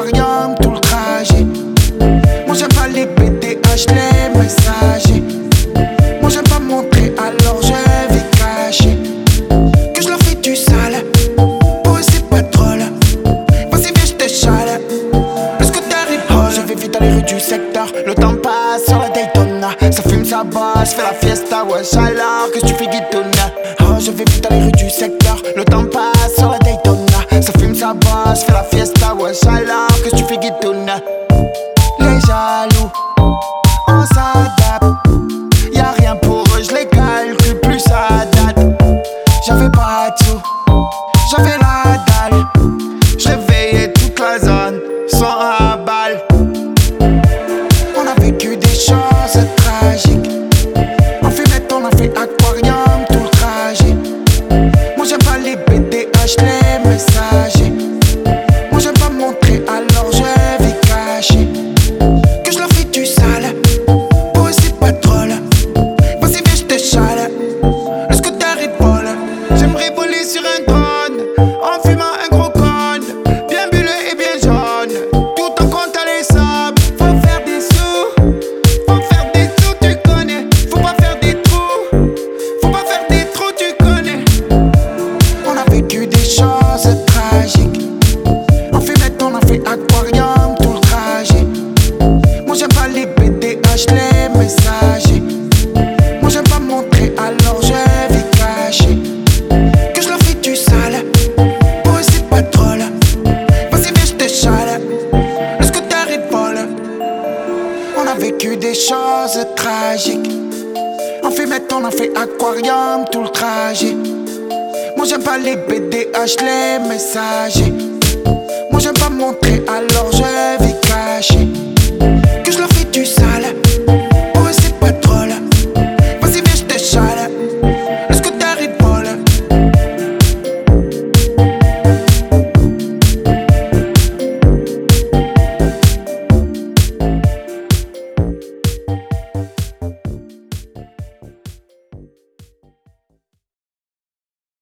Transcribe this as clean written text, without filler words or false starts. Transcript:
aquarium tout le trajet. Moi j'aime pas les BDH, les messagers. Moi j'aime pas montrer, alors je vais cacher que je leur fais du sale. Pour eux c'est pas drôle. Vas-y viens je t'échale. Le scooter il prend. Je vais vite dans les rues du secteur. Le temps passe sur la Daytona. Ça fume, ça bosse, fait la fiesta. Wesh alors que tu fais guitoune. Oh je vais vite dans les rues du secteur. Le temps passe sur la Daytona. Ça fume, ça bosse, fait la fiesta. Wesh alors que tu fais guitoune. Les jaloux, on s'adapte. Y'a rien pour eux, je les calcule plus à date. J'avais pas de sous, j'avais la dalle. Je réveillais toute la zone sans à balle. On a vécu des choses tragiques. En fumette on a fait aquarium tout le trajet. Moi j'aime pas les BDH, les messagers. Moi j'aime pas montrer, alors je vais cacher que je leur fais du sale. Pour eux c'est pas drôle. Vas-y viens je t'échale. Le scooter il vole. J'aimerais voler sur un trône en fumant un gros cône, bien bulleux et bien jaune, tout en comptant les sables. Faut faire des sous, faut faire des sous, tu connais. Faut pas faire des trous, faut pas faire des trous, tu connais. On a vécu des choses tragiques. En fumette on a fait aquarium tout le trajet. Moi j'aime pas les BDH, les messagers. Moi j'aime pas montrer, alors je vais cacher que je leur fais du sale. Pour eux c'est pas drôle. Vas-y viens je t'échale. Le scooter il vole. On a vécu des choses tragiques. En fumette on a fait aquarium tout le trajet. Moi j'aime pas les BDH, les messagers. Moi j'aime pas montrer, alors je vais cacher que je leur